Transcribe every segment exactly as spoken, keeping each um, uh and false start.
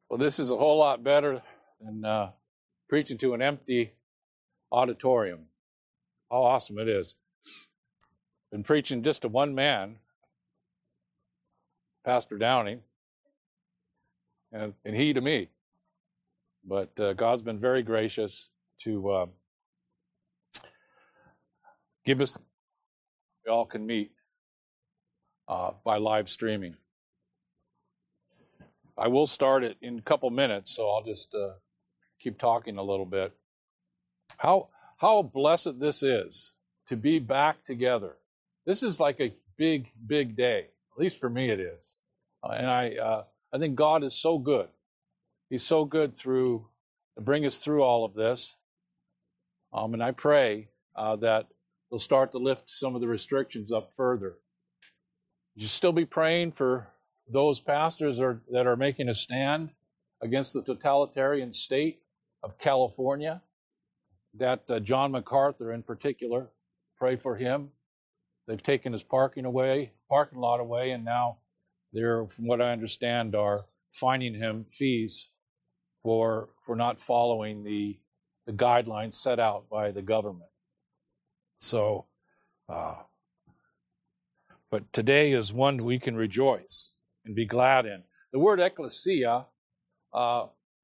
Well, this is a whole lot better than uh, preaching to an empty auditorium. How awesome it is. Been preaching just to one man, Pastor Downing, and, and he to me. But uh, God's been very gracious to uh, give us, we all can meet uh, by live streaming. I will start it in a couple minutes, so I'll just uh, keep talking a little bit. How how blessed this is to be back together. This is like a big, big day. At least for me, it is. Uh, and I uh, I think God is so good. He's so good through to bring us through all of this. Um, and I pray uh, that He'll start to lift some of the restrictions up further. You still be praying for those pastors are, that are making a stand against the totalitarian state of California, that uh, John MacArthur in particular. Pray for him. They've taken his parking away, parking lot away, and now they're, from what I understand, are fining him fees for for not following the the guidelines set out by the government. So, uh, but today is one we can rejoice and be glad in. The word ecclesia uh,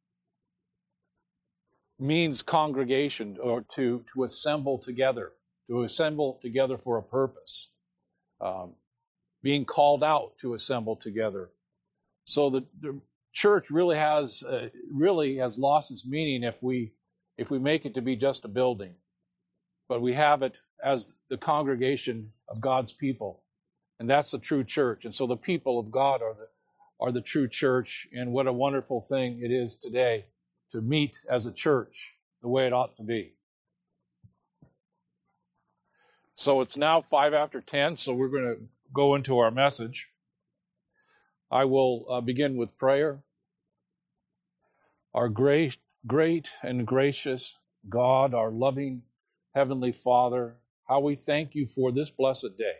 means congregation, or to, to assemble together, to assemble together for a purpose, um, being called out to assemble together. So the, the church really has uh, really has lost its meaning if we if we make it to be just a building, but we have it as the congregation of God's people. And that's the true church. And so the people of God are the are the true church. And what a wonderful thing it is today to meet as a church the way it ought to be. So it's now five after ten, so we're going to go into our message. I will uh, begin with prayer. Our great, great and gracious God, our loving Heavenly Father, how we thank you for this blessed day,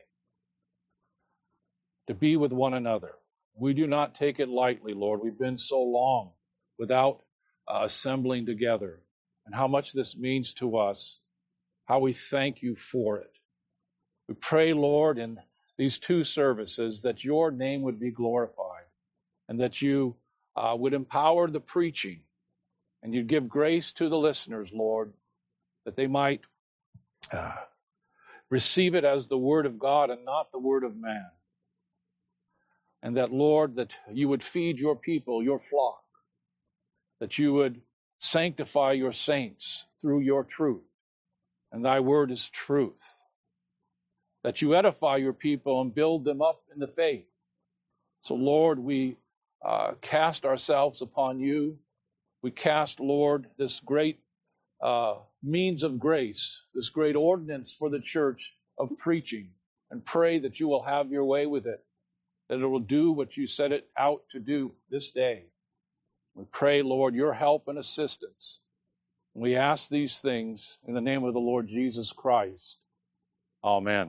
to be with one another. We do not take it lightly, Lord. We've been so long without uh, assembling together, and how much this means to us, how we thank you for it. We pray, Lord, in these two services that your name would be glorified, and that you uh, would empower the preaching, and you'd give grace to the listeners, Lord, that they might uh, receive it as the word of God and not the word of man. And that, Lord, that you would feed your people, your flock, that you would sanctify your saints through your truth, and thy word is truth, that you edify your people and build them up in the faith. So, Lord, we uh, cast ourselves upon you. We cast, Lord, this great uh, means of grace, this great ordinance for the church of preaching, and pray that you will have your way with it, that it will do what you set it out to do this day. We pray, Lord, your help and assistance. And we ask these things in the name of the Lord Jesus Christ. Amen.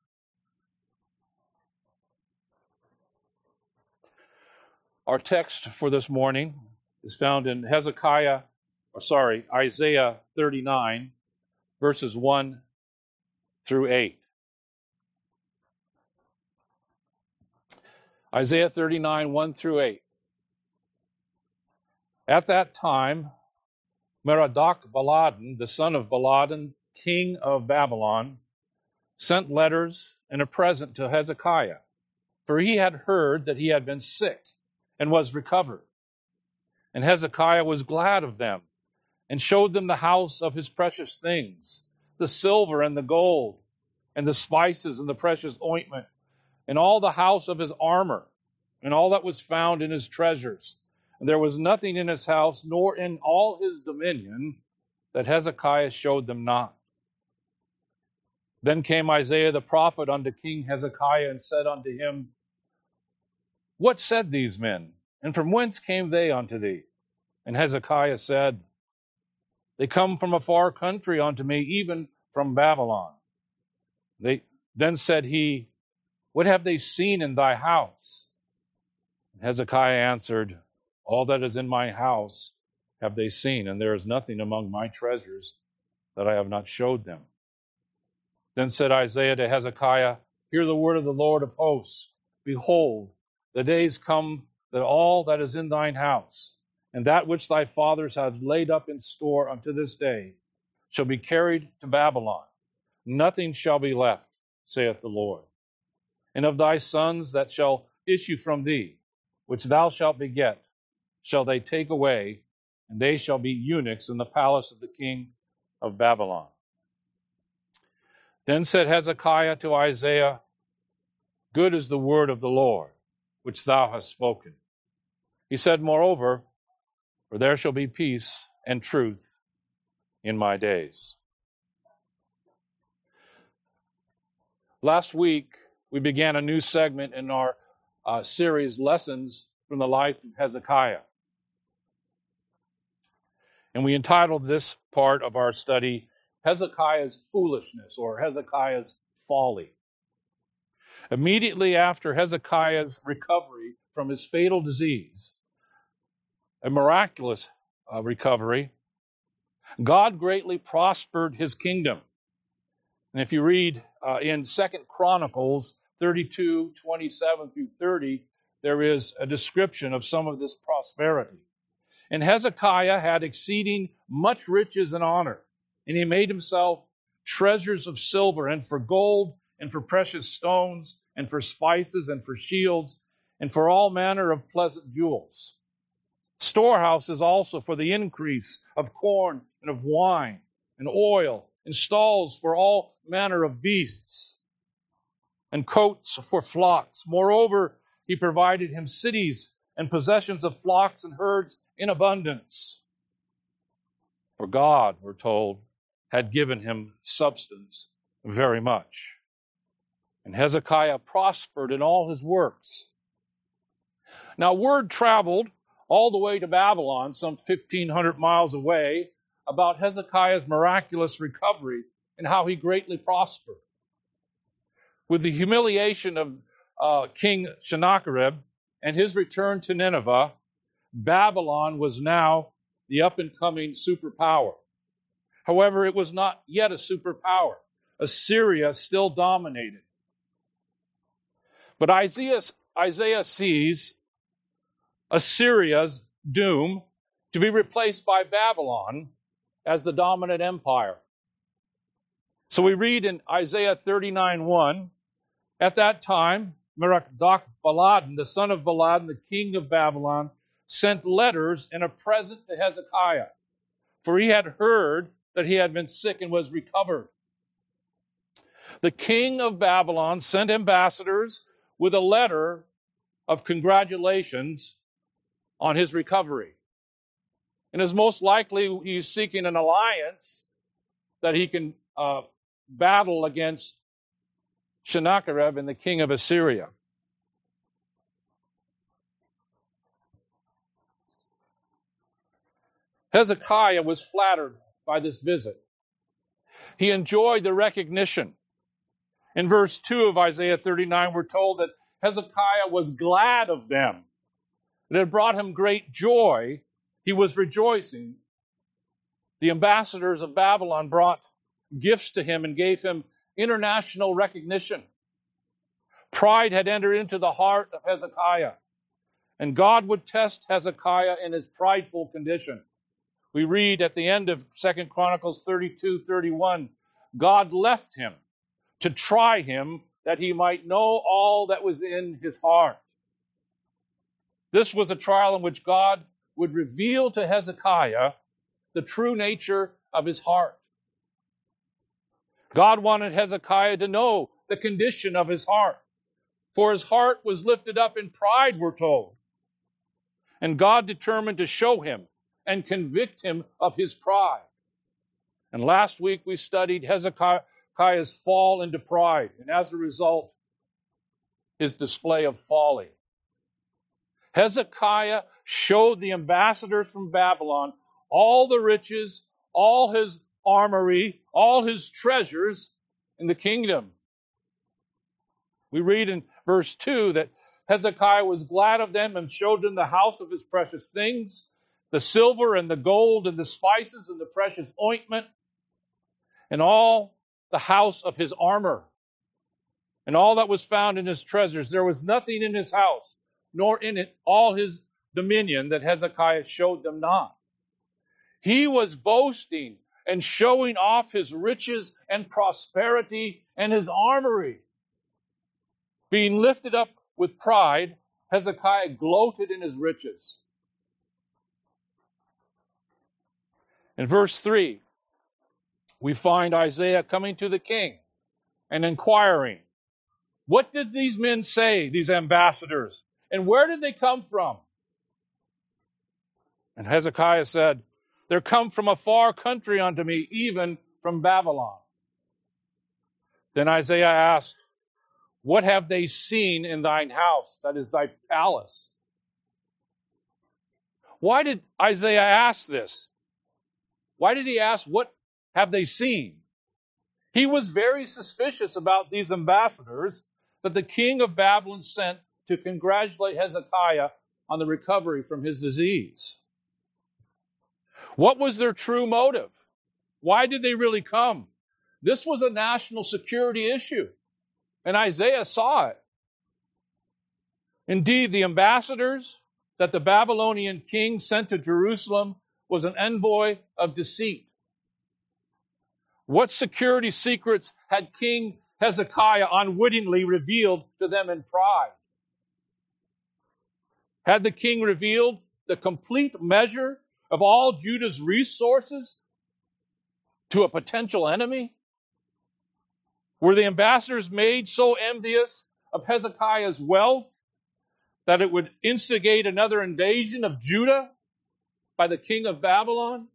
Our text for this morning is found in Hezekiah, or sorry, Isaiah thirty-nine, verses one through eight. Isaiah thirty-nine, one through eight. At that time, Merodach-Baladan, the son of Baladan, king of Babylon, sent letters and a present to Hezekiah, for he had heard that he had been sick and was recovered. And Hezekiah was glad of them, and showed them the house of his precious things, the silver and the gold, and the spices and the precious ointment, and all the house of his armor, and all that was found in his treasures. And there was nothing in his house, nor in all his dominion, that Hezekiah showed them not. Then came Isaiah the prophet unto King Hezekiah, and said unto him, What said these men? And from whence came they unto thee? And Hezekiah said, They come from a far country unto me, even from Babylon. They then said he, What have they seen in thy house? And Hezekiah answered, All that is in my house have they seen, and there is nothing among my treasures that I have not showed them. Then said Isaiah to Hezekiah, Hear the word of the Lord of hosts. Behold, the days come that all that is in thine house, and that which thy fathers have laid up in store unto this day, shall be carried to Babylon. Nothing shall be left, saith the Lord. And of thy sons that shall issue from thee, which thou shalt beget, shall they take away, and they shall be eunuchs in the palace of the king of Babylon. Then said Hezekiah to Isaiah, Good is the word of the Lord, which thou hast spoken. He said, Moreover, for there shall be peace and truth in my days. Last week, we began a new segment in our uh, series, Lessons from the Life of Hezekiah. And we entitled this part of our study, Hezekiah's Foolishness, or Hezekiah's Folly. Immediately after Hezekiah's recovery from his fatal disease, a miraculous uh, recovery, God greatly prospered his kingdom. And if you read uh, in Second Chronicles thirty-two, twenty-seven through thirty, there is a description of some of this prosperity. And Hezekiah had exceeding much riches and honor, and he made himself treasures of silver, and for gold, and for precious stones, and for spices, and for shields, and for all manner of pleasant jewels. Storehouses also for the increase of corn and of wine and oil, and stalls for all manner of beasts, and coats for flocks. Moreover, he provided him cities and possessions of flocks and herds in abundance. For God, we're told, had given him substance very much. And Hezekiah prospered in all his works. Now, word traveled all the way to Babylon, some fifteen hundred miles away, about Hezekiah's miraculous recovery and how he greatly prospered. With the humiliation of uh, King Sennacherib and his return to Nineveh, Babylon was now the up-and-coming superpower. However, it was not yet a superpower. Assyria still dominated. But Isaiah, Isaiah sees Assyria's doom to be replaced by Babylon as the dominant empire. So we read in Isaiah thirty-nine one, At that time, Merodach-Baladan, the son of Baladan, the king of Babylon, sent letters and a present to Hezekiah, for he had heard that he had been sick and was recovered. The king of Babylon sent ambassadors with a letter of congratulations on his recovery. And it's most likely he's seeking an alliance that he can uh, battle against Sennacherib and the king of Assyria. Hezekiah was flattered by this visit. He enjoyed the recognition. In verse two of Isaiah thirty-nine, we're told that Hezekiah was glad of them. It had brought him great joy. He was rejoicing. The ambassadors of Babylon brought gifts to him and gave him international recognition. Pride had entered into the heart of Hezekiah, and God would test Hezekiah in his prideful condition. We read at the end of Second Chronicles thirty-two thirty-one, God left him to try him that he might know all that was in his heart. This was a trial in which God would reveal to Hezekiah the true nature of his heart. God wanted Hezekiah to know the condition of his heart, for his heart was lifted up in pride, we're told. And God determined to show him and convict him of his pride. And last week we studied Hezekiah's fall into pride, and as a result, his display of folly. Hezekiah showed the ambassadors from Babylon all the riches, all his armory, all his treasures in the kingdom. We read in verse two that Hezekiah was glad of them and showed them the house of his precious things, the silver and the gold and the spices and the precious ointment, and all the house of his armor, and all that was found in his treasures. There was nothing in his house, nor in it all his dominion, that Hezekiah showed them not. He was boasting and showing off his riches and prosperity and his armory. Being lifted up with pride, Hezekiah gloated in his riches. In verse three, we find Isaiah coming to the king and inquiring, what did these men say, these ambassadors, and where did they come from? And Hezekiah said, they're come from a far country unto me, even from Babylon. Then Isaiah asked, what have they seen in thine house, that is thy palace? Why did Isaiah ask this? Why did he ask, what have they seen? He was very suspicious about these ambassadors that the king of Babylon sent to congratulate Hezekiah on the recovery from his disease. What was their true motive? Why did they really come? This was a national security issue, and Isaiah saw it. Indeed, the ambassadors that the Babylonian king sent to Jerusalem was an envoy of deceit. What security secrets had King Hezekiah unwittingly revealed to them in pride? Had the king revealed the complete measure of all Judah's resources to a potential enemy? Were the ambassadors made so envious of Hezekiah's wealth that it would instigate another invasion of Judah by the king of Babylon?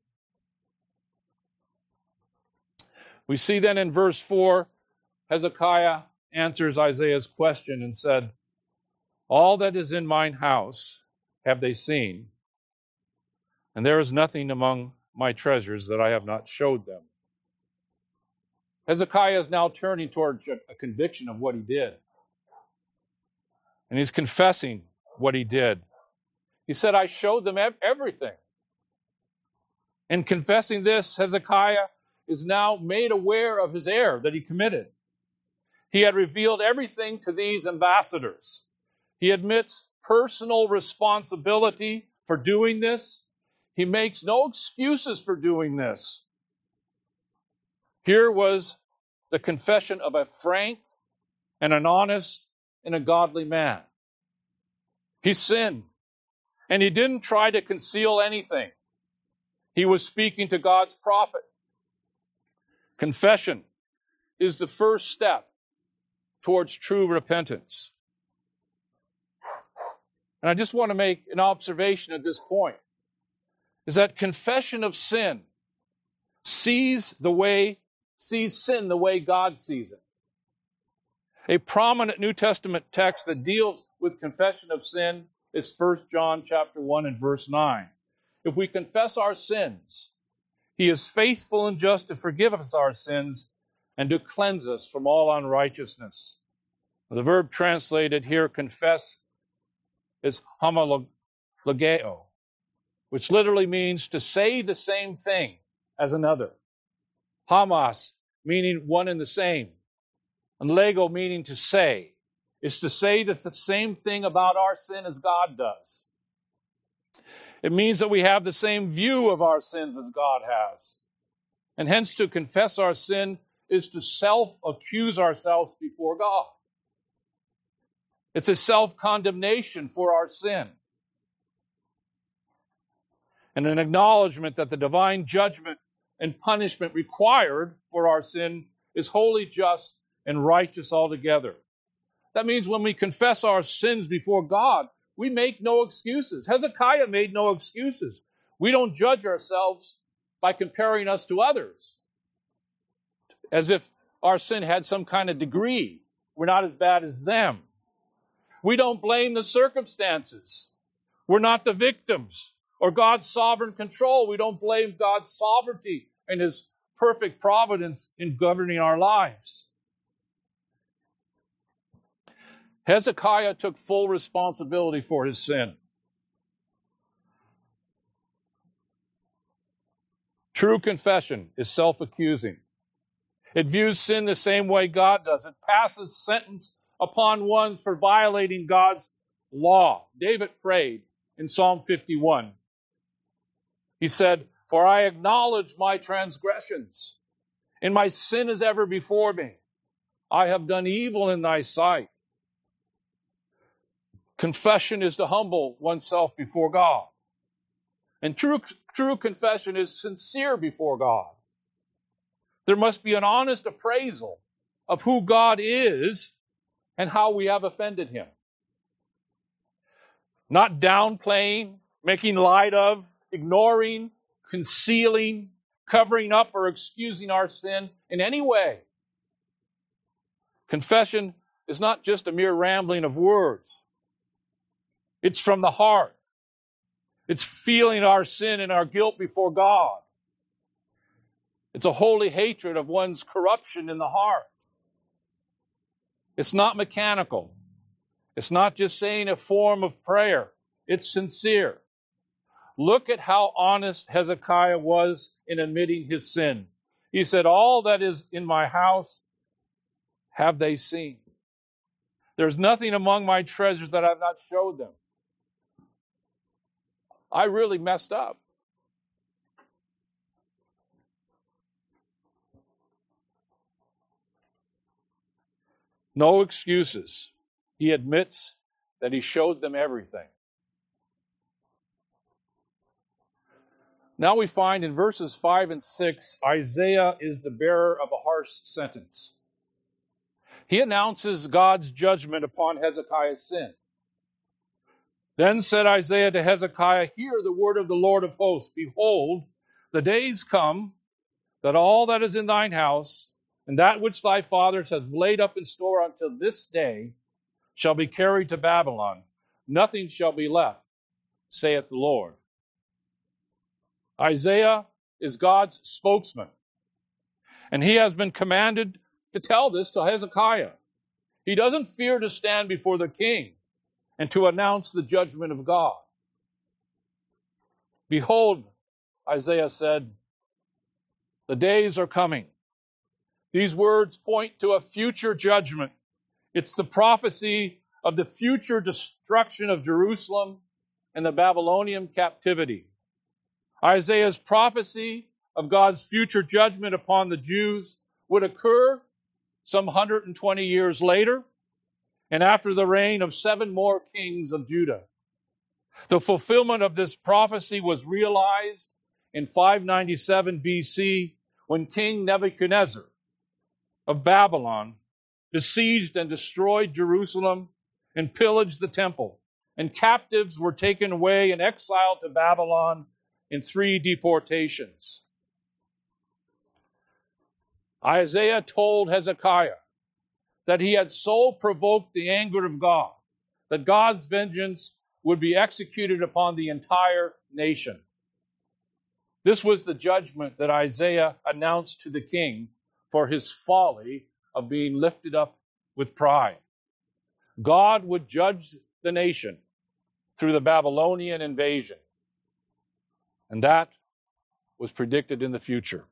We see then in verse four, Hezekiah answers Isaiah's question and said, all that is in mine house have they seen, and there is nothing among my treasures that I have not showed them. Hezekiah is now turning toward a conviction of what he did. And he's confessing what he did. He said, I showed them everything. In confessing this, Hezekiah is now made aware of his error that he committed. He had revealed everything to these ambassadors. He admits personal responsibility for doing this. He makes no excuses for doing this. Here was the confession of a frank and an honest and a godly man. He sinned, and he didn't try to conceal anything. He was speaking to God's prophet. Confession is the first step towards true repentance. And I just want to make an observation at this point, is that confession of sin sees the way, sees sin the way God sees it. A prominent New Testament text that deals with confession of sin is First John chapter one and verse nine. If we confess our sins, he is faithful and just to forgive us our sins and to cleanse us from all unrighteousness. The verb translated here, confess, is homologeo, which literally means to say the same thing as another. Hamas, meaning one and the same. And lego, meaning to say, is to say the same thing about our sin as God does. It means that we have the same view of our sins as God has. And hence to confess our sin is to self-accuse ourselves before God. It's a self-condemnation for our sin. And an acknowledgement that the divine judgment and punishment required for our sin is wholly just and righteous altogether. That means when we confess our sins before God, we make no excuses. Hezekiah made no excuses. We don't judge ourselves by comparing us to others, as if our sin had some kind of degree. We're not as bad as them. We don't blame the circumstances. We're not the victims or God's sovereign control. We don't blame God's sovereignty and His perfect providence in governing our lives. Hezekiah took full responsibility for his sin. True confession is self-accusing. It views sin the same way God does. It passes sentence upon ones for violating God's law. David prayed in Psalm fifty-one. He said, "For I acknowledge my transgressions, and my sin is ever before me. I have done evil in thy sight." Confession is to humble oneself before God. And true, true confession is sincere before God. There must be an honest appraisal of who God is and how we have offended him. Not downplaying, making light of, ignoring, concealing, covering up, or excusing our sin in any way. Confession is not just a mere rambling of words. It's from the heart. It's feeling our sin and our guilt before God. It's a holy hatred of one's corruption in the heart. It's not mechanical. It's not just saying a form of prayer. It's sincere. Look at how honest Hezekiah was in admitting his sin. He said, "All that is in my house have they seen. There's nothing among my treasures that I've not showed them." I really messed up. No excuses. He admits that he showed them everything. Now we find in verses five and six, Isaiah is the bearer of a harsh sentence. He announces God's judgment upon Hezekiah's sin. Then said Isaiah to Hezekiah, "Hear the word of the Lord of hosts. Behold, the days come that all that is in thine house, and that which thy fathers have laid up in store until this day, shall be carried to Babylon. Nothing shall be left, saith the Lord." Isaiah is God's spokesman, and he has been commanded to tell this to Hezekiah. He doesn't fear to stand before the king and to announce the judgment of God. "Behold," Isaiah said, "the days are coming." These words point to a future judgment. It's the prophecy of the future destruction of Jerusalem and the Babylonian captivity. Isaiah's prophecy of God's future judgment upon the Jews would occur some one hundred twenty years later, and after the reign of seven more kings of Judah. The fulfillment of this prophecy was realized in five ninety-seven B C when King Nebuchadnezzar of Babylon besieged and destroyed Jerusalem and pillaged the temple, and captives were taken away and exiled to Babylon in three deportations. Isaiah told Hezekiah that he had so provoked the anger of God that God's vengeance would be executed upon the entire nation. This was the judgment that Isaiah announced to the king for his folly of being lifted up with pride. God would judge the nation through the Babylonian invasion. And that was predicted in the future.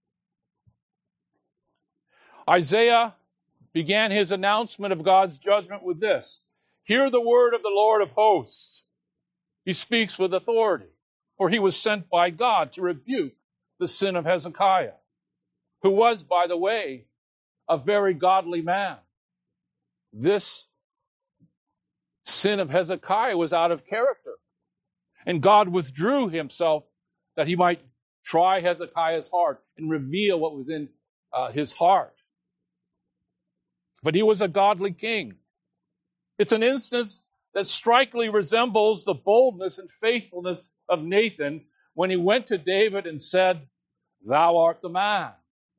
Isaiah began his announcement of God's judgment with this: "Hear the word of the Lord of hosts." He speaks with authority, for he was sent by God to rebuke the sin of Hezekiah, who was, by the way, a very godly man. This sin of Hezekiah was out of character, and God withdrew himself that he might try Hezekiah's heart and reveal what was in uh, his heart. But he was a godly king. It's an instance that strikingly resembles the boldness and faithfulness of Nathan when he went to David and said, "Thou art the man."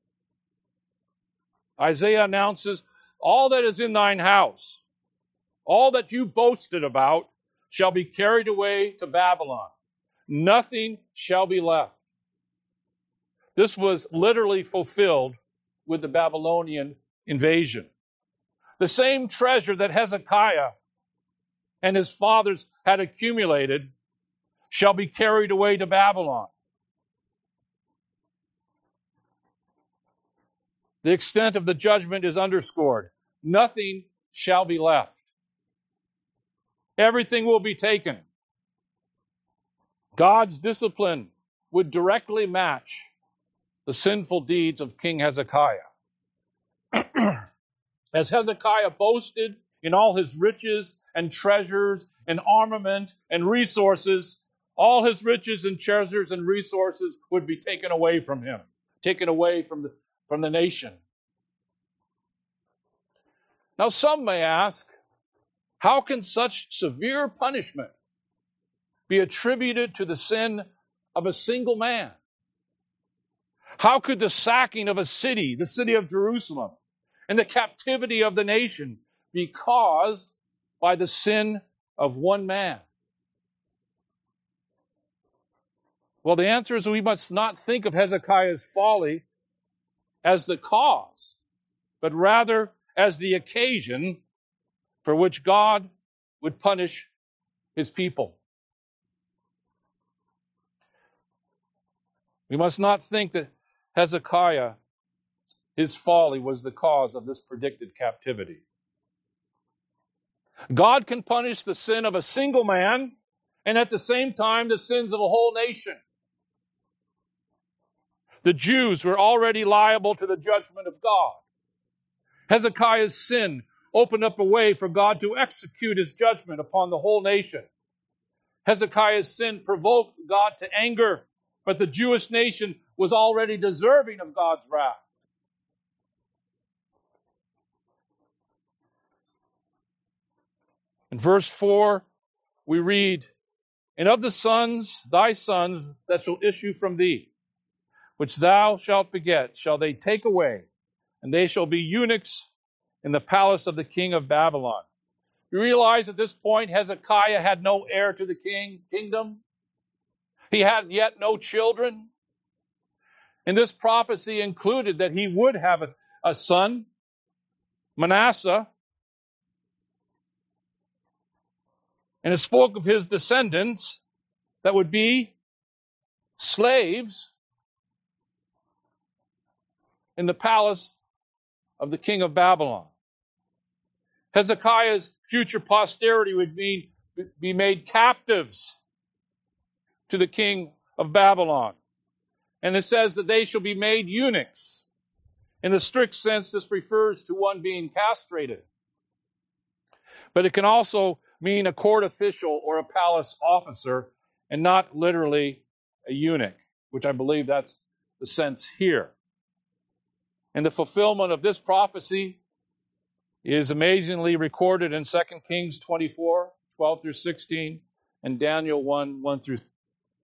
Isaiah announces, "All that is in thine house, all that you boasted about, shall be carried away to Babylon. Nothing shall be left." This was literally fulfilled with the Babylonian invasion. The same treasure that Hezekiah and his fathers had accumulated shall be carried away to Babylon. The extent of the judgment is underscored. Nothing shall be left. Everything will be taken. God's discipline would directly match the sinful deeds of King Hezekiah. As Hezekiah boasted in all his riches and treasures and armament and resources, all his riches and treasures and resources would be taken away from him, taken away from the, from the nation. Now some may ask, how can such severe punishment be attributed to the sin of a single man? How could the sacking of a city, the city of Jerusalem, and the captivity of the nation be caused by the sin of one man? Well, the answer is we must not think of Hezekiah's folly as the cause, but rather as the occasion for which God would punish his people. We must not think that Hezekiah, his folly, was the cause of this predicted captivity. God can punish the sin of a single man and at the same time the sins of a whole nation. The Jews were already liable to the judgment of God. Hezekiah's sin opened up a way for God to execute his judgment upon the whole nation. Hezekiah's sin provoked God to anger, but the Jewish nation was already deserving of God's wrath. In verse four, we read, "And of the sons, thy sons, that shall issue from thee, which thou shalt beget, shall they take away, and they shall be eunuchs in the palace of the king of Babylon." You realize at this point Hezekiah had no heir to the king kingdom. He had yet no children. And this prophecy included that he would have a, a son, Manasseh. And it spoke of his descendants that would be slaves in the palace of the king of Babylon. Hezekiah's future posterity would be, be made captives to the king of Babylon. And it says that they shall be made eunuchs. In the strict sense, this refers to one being castrated. But it can also mean a court official or a palace officer, and not literally a eunuch, which I believe that's the sense here. And the fulfillment of this prophecy is amazingly recorded in Second Kings twenty-four, twelve through sixteen, and Daniel one, one through three.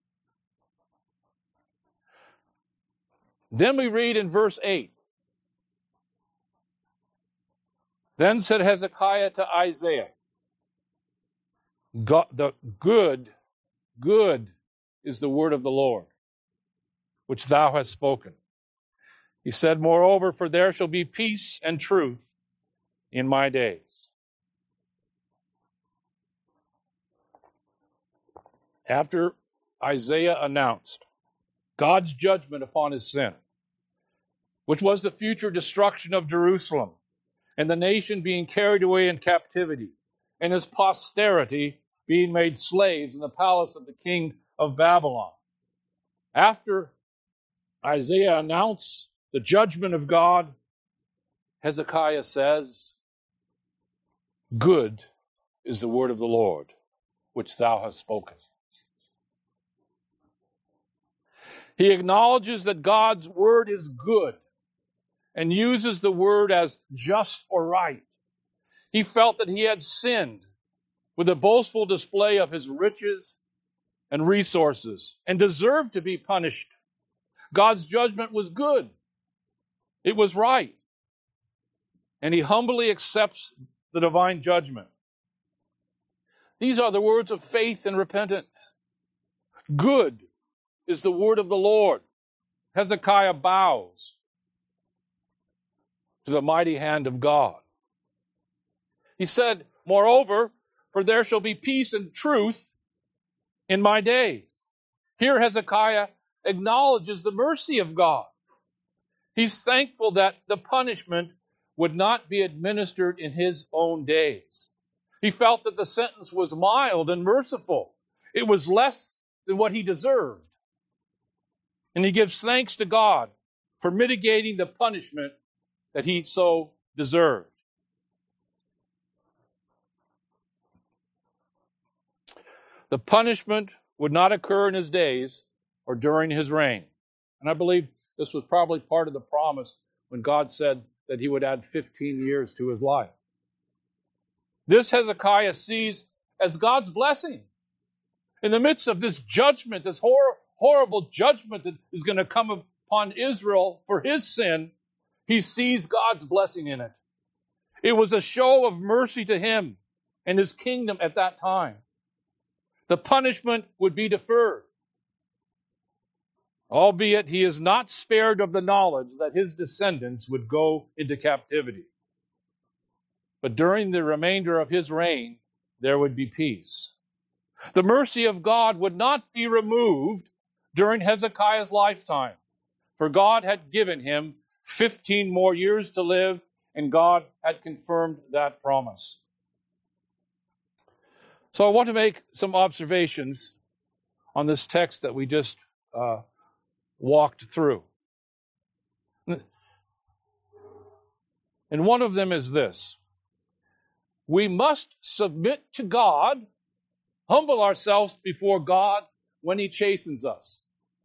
Then we read in verse eight, "Then said Hezekiah to Isaiah, God, the good, good is the word of the Lord, which thou hast spoken. He said, moreover, for there shall be peace and truth in my days." After Isaiah announced God's judgment upon his sin, which was the future destruction of Jerusalem and the nation being carried away in captivity, and his posterity being made slaves in the palace of the king of Babylon. After Isaiah announced the judgment of God, Hezekiah says, "Good is the word of the Lord, which thou hast spoken." He acknowledges that God's word is good and uses the word as just or right. He felt that he had sinned with a boastful display of his riches and resources and deserved to be punished. God's judgment was good. It was right. And he humbly accepts the divine judgment. These are the words of faith and repentance. Good is the word of the Lord. Hezekiah bows to the mighty hand of God. He said, moreover, for there shall be peace and truth in my days. Here Hezekiah acknowledges the mercy of God. He's thankful that the punishment would not be administered in his own days. He felt that the sentence was mild and merciful. It was less than what he deserved. And he gives thanks to God for mitigating the punishment that he so deserved. The punishment would not occur in his days or during his reign. And I believe this was probably part of the promise when God said that he would add fifteen years to his life. This Hezekiah sees as God's blessing. In the midst of this judgment, this hor- horrible judgment that is going to come upon Israel for his sin, he sees God's blessing in it. It was a show of mercy to him and his kingdom at that time. The punishment would be deferred, albeit he is not spared of the knowledge that his descendants would go into captivity. But during the remainder of his reign, there would be peace. The mercy of God would not be removed during Hezekiah's lifetime, for God had given him fifteen more years to live, and God had confirmed that promise. So I want to make some observations on this text that we just uh, walked through. And one of them is this. We must submit to God, humble ourselves before God when He chastens us.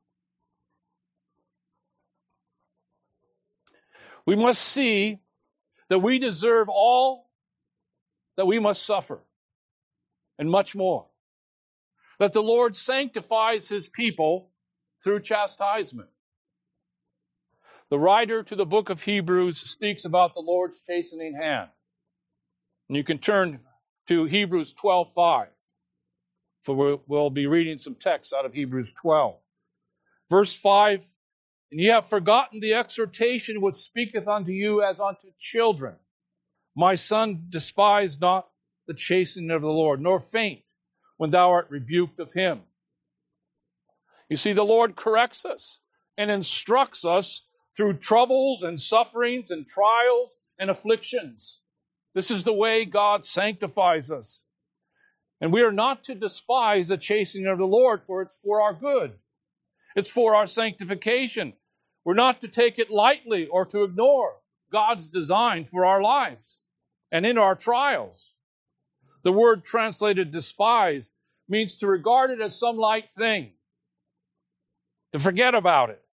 We must see that we deserve all that we must suffer, and much more. That the Lord sanctifies His people through chastisement. The writer to the book of Hebrews speaks about the Lord's chastening hand. And you can turn to Hebrews twelve five, for we'll be reading some texts out of Hebrews twelve. Verse five, and ye have forgotten the exhortation which speaketh unto you as unto children. My son, despise not the chastening of the Lord, nor faint when thou art rebuked of Him. You see, the Lord corrects us and instructs us through troubles and sufferings and trials and afflictions. This is the way God sanctifies us. And we are not to despise the chastening of the Lord, for it's for our good. It's for our sanctification. We're not to take it lightly or to ignore God's design for our lives and in our trials. The word translated despise means to regard it as some light thing, to forget about it.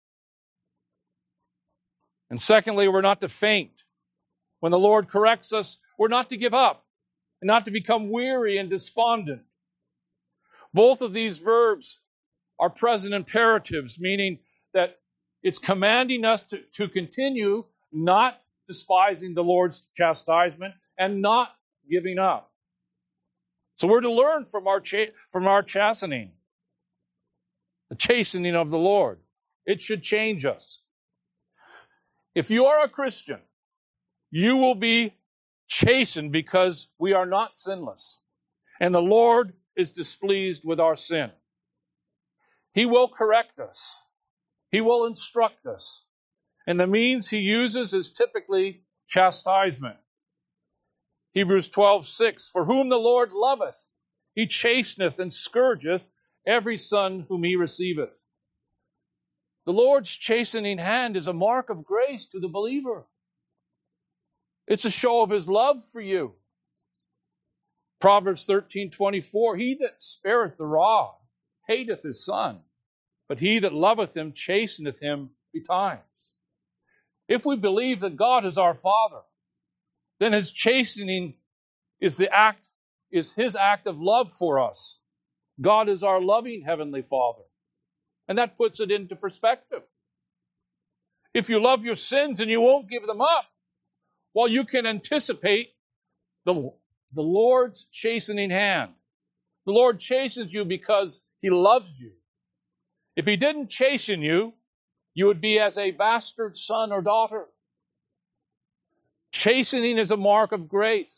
And secondly, we're not to faint. When the Lord corrects us, we're not to give up and not to become weary and despondent. Both of these verbs are present imperatives, meaning that it's commanding us to, to continue not despising the Lord's chastisement and not giving up. So we're to learn from our cha- from our chastening, the chastening of the Lord. It should change us. If you are a Christian, you will be chastened because we are not sinless. And the Lord is displeased with our sin. He will correct us. He will instruct us. And the means He uses is typically chastisement. Hebrews twelve six, for whom the Lord loveth, He chasteneth and scourgeth every son whom He receiveth. The Lord's chastening hand is a mark of grace to the believer. It's a show of His love for you. Proverbs thirteen twenty-four, he that spareth the rod hateth his son, but he that loveth him chasteneth him betimes. If we believe that God is our Father, then His chastening is the act, is His act of love for us. God is our loving Heavenly Father. And that puts it into perspective. If you love your sins and you won't give them up, well, you can anticipate the, the Lord's chastening hand. The Lord chastens you because He loves you. If He didn't chasten you, you would be as a bastard son or daughter. Chastening is a mark of grace.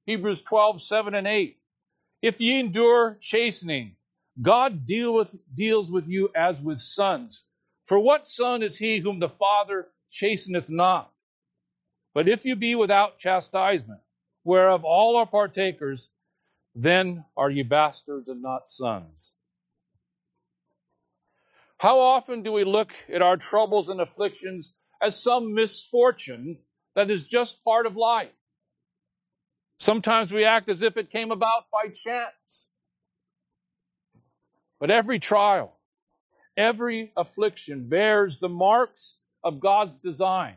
Hebrews twelve, seven and eight. If ye endure chastening, God deal with, deals with you as with sons. For what son is he whom the Father chasteneth not? But if you be without chastisement, whereof all are partakers, then are ye bastards and not sons. How often do we look at our troubles and afflictions as some misfortune that is just part of life? Sometimes we act as if it came about by chance. But every trial, every affliction bears the marks of God's design.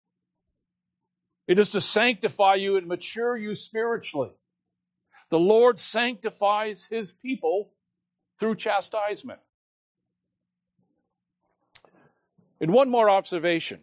It is to sanctify you and mature you spiritually. The Lord sanctifies His people through chastisement. And one more observation.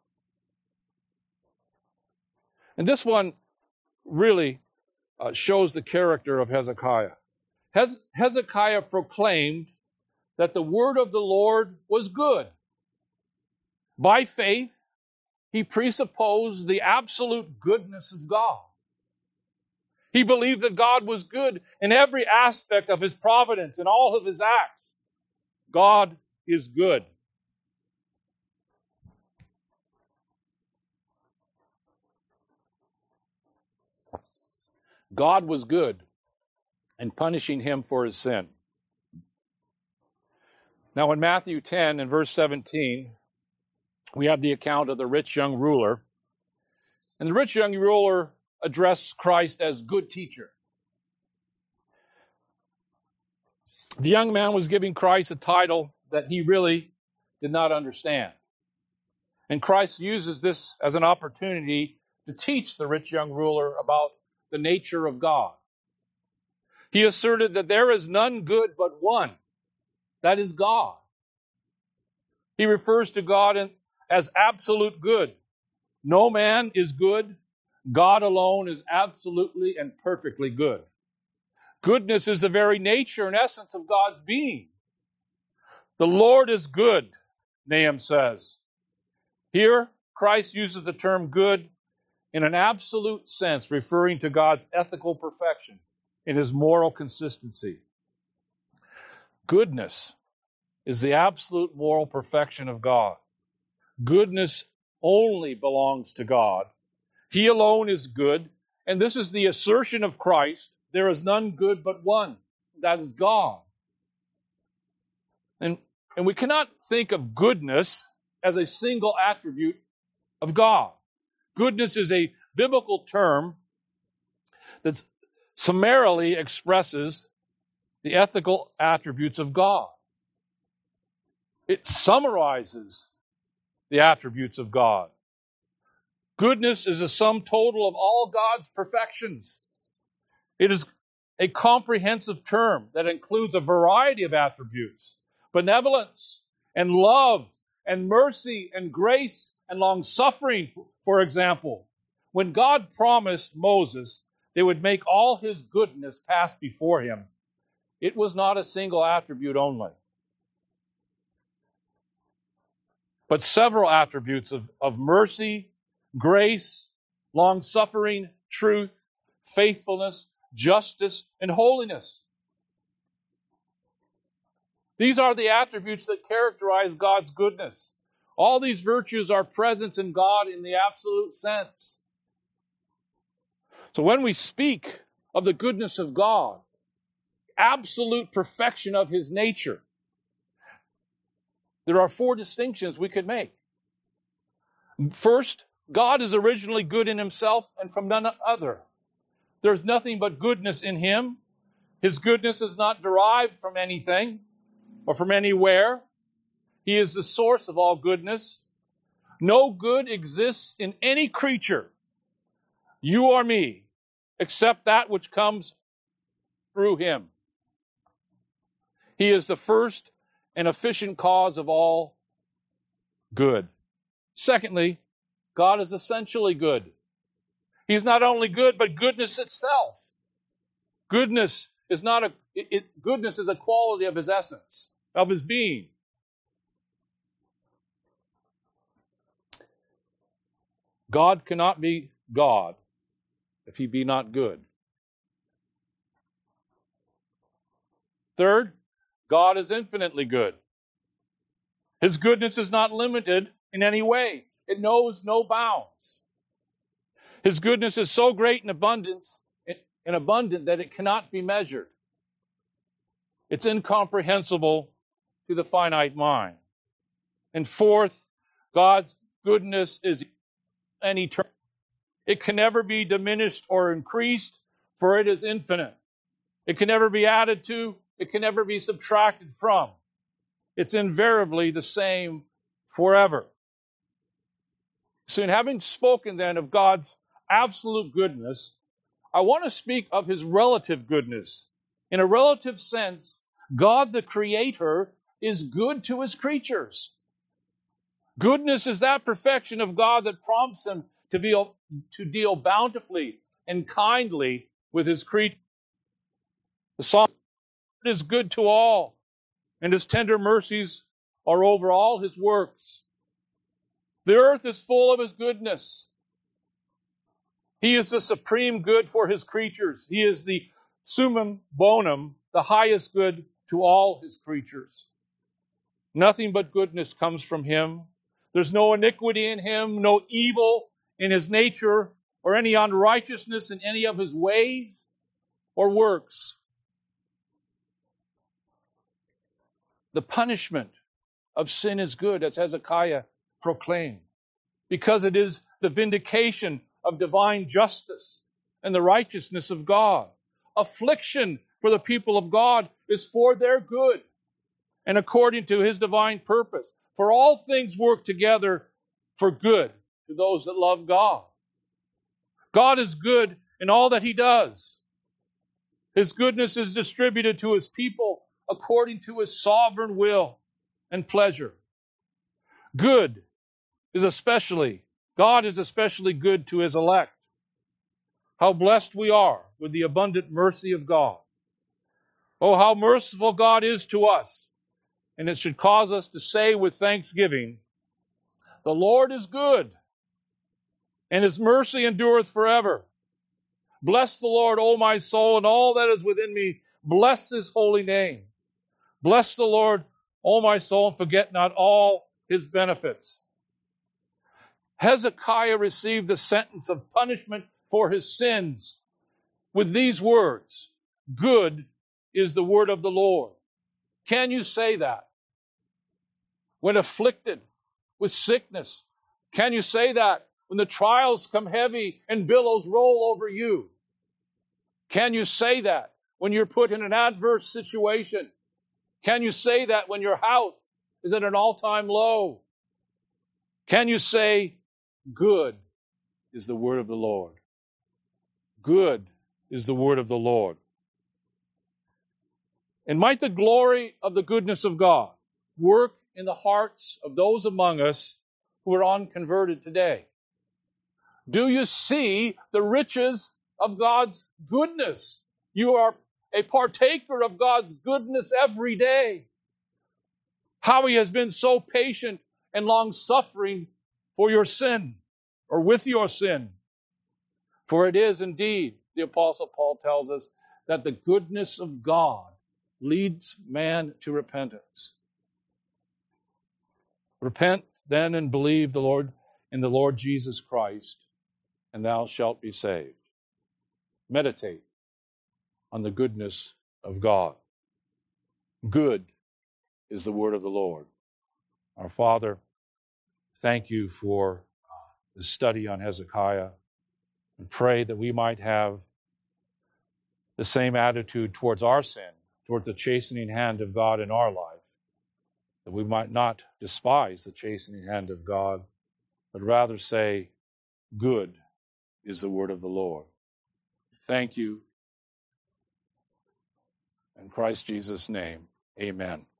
And this one really uh, shows the character of Hezekiah. Hez- Hezekiah proclaimed that the word of the Lord was good. By faith, he presupposed the absolute goodness of God. He believed that God was good in every aspect of His providence and all of His acts. God is good. God was good in punishing him for his sin. Now in Matthew ten and verse seventeen, we have the account of the rich young ruler. And the rich young ruler addressed Christ as good teacher. The young man was giving Christ a title that he really did not understand. And Christ uses this as an opportunity to teach the rich young ruler about the nature of God. He asserted that there is none good but one, that is God. He refers to God as absolute good. No man is good. God alone is absolutely and perfectly good. Goodness is the very nature and essence of God's being. The Lord is good, Nahum says. Here, Christ uses the term good in an absolute sense, referring to God's ethical perfection in His moral consistency. Goodness is the absolute moral perfection of God. Goodness only belongs to God. He alone is good, and this is the assertion of Christ. There is none good but one, that is God. And, and we cannot think of goodness as a single attribute of God. Goodness is a biblical term that summarily expresses the ethical attributes of God. It summarizes the attributes of God. Goodness is a sum total of all God's perfections. It is a comprehensive term that includes a variety of attributes. Benevolence and love and mercy and grace and long-suffering, for example. When God promised Moses they would make all His goodness pass before him, it was not a single attribute only, but several attributes of, of mercy, grace, long-suffering, truth, faithfulness, justice, and holiness. These are the attributes that characterize God's goodness. All these virtues are present in God in the absolute sense. So when we speak of the goodness of God, absolute perfection of His nature, there are four distinctions we could make. First, God is originally good in Himself and from none other. There's nothing but goodness in Him. His goodness is not derived from anything or from anywhere. He is the source of all goodness. No good exists in any creature, you or me, except that which comes through Him. He is the first and efficient cause of all good. Secondly, God is essentially good. He's not only good, but goodness itself. Goodness is not a it, it, goodness is a quality of His essence, of His being. God cannot be God if He be not good. Third, God is infinitely good. His goodness is not limited in any way. It knows no bounds. His goodness is so great in abundance, and abundant that it cannot be measured. It's incomprehensible to the finite mind. And fourth, God's goodness is an eternal. It can never be diminished or increased, for it is infinite. It can never be added to. It can never be subtracted from. It's invariably the same forever. So in having spoken then of God's absolute goodness, I want to speak of his relative goodness. In a relative sense, God the Creator is good to his creatures. Goodness is that perfection of God that prompts him to, be, to deal bountifully and kindly with his creatures. The psalm is good to all, and his tender mercies are over all his works. The earth is full of his goodness. He is the supreme good for his creatures. He is the summum bonum, the highest good to all his creatures. Nothing but goodness comes from him. There's no iniquity in him, no evil in his nature, or any unrighteousness in any of his ways or works. The punishment of sin is good, as Hezekiah proclaimed, because it is the vindication of divine justice and the righteousness of God. Affliction for the people of God is for their good and according to his divine purpose. For all things work together for good to those that love God. God is good in all that he does. His goodness is distributed to his people according to his sovereign will and pleasure. Good is especially, God is especially good to his elect. How blessed we are with the abundant mercy of God. Oh, how merciful God is to us. And it should cause us to say with thanksgiving, the Lord is good, and his mercy endureth forever. Bless the Lord, O my soul, and all that is within me. Bless his holy name. Bless the Lord, O my soul, and forget not all his benefits. Hezekiah received the sentence of punishment for his sins with these words, good is the word of the Lord. Can you say that? When afflicted with sickness, can you say that when the trials come heavy and billows roll over you? Can you say that when you're put in an adverse situation? Can you say that when your health is at an all-time low? Can you say, good is the word of the Lord? Good is the word of the Lord. And might the glory of the goodness of God work in the hearts of those among us who are unconverted today. Do you see the riches of God's goodness? You are a partaker of God's goodness every day. How he has been so patient and long-suffering for your sin, or with your sin. For it is indeed, the Apostle Paul tells us, that the goodness of God leads man to repentance. Repent then and believe the Lord in the Lord Jesus Christ, and thou shalt be saved. Meditate on the goodness of God. Good is the word of the Lord. Our Father, thank you for the study on Hezekiah, and pray that we might have the same attitude towards our sin, towards the chastening hand of God in our life, that we might not despise the chastening hand of God, but rather say, good is the word of the Lord. Thank you. In Christ Jesus' name, amen.